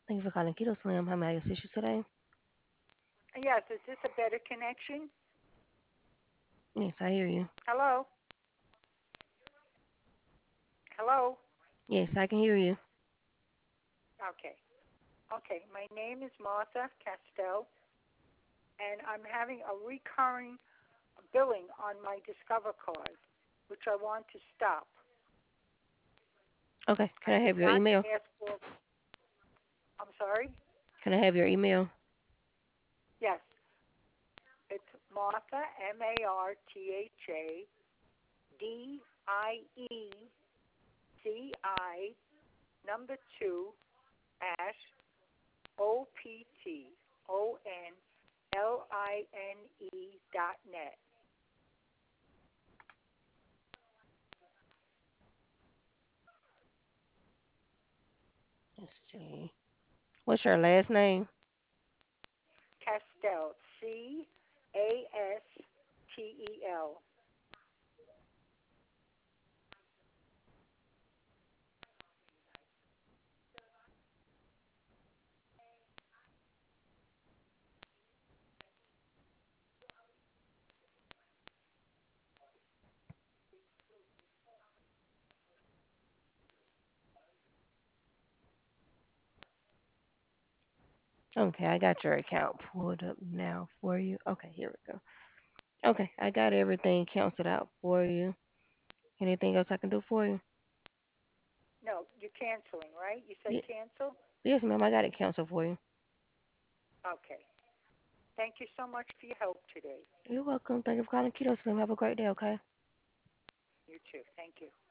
Thank you for calling Keto Slim. How may I assist you today? Yes, is this a better connection? Yes, I hear you. Hello? Hello? Yes, I can hear you. Okay. Okay, my name is Martha Castell, and I'm having a recurring billing on my Discover card, which I want to stop. Okay. Can I I did have your not email? ask for, I'm sorry? Can I have your email? Yes, it's Martha, MarthaDieci, number two, Ash, OPTONLINE.net. Let's see. What's your last name? Castell, Castel. Okay, I got your account pulled up now for you. Okay, here we go. Okay, I got everything counted out for you. Anything else I can do for you? No, you're canceling, right? You said Ye- cancel? Yes, ma'am. I got it canceled for you. Okay. Thank you so much for your help today. You're welcome. Thank you for calling Keto Slim. Have a great day. Okay. You too. Thank you.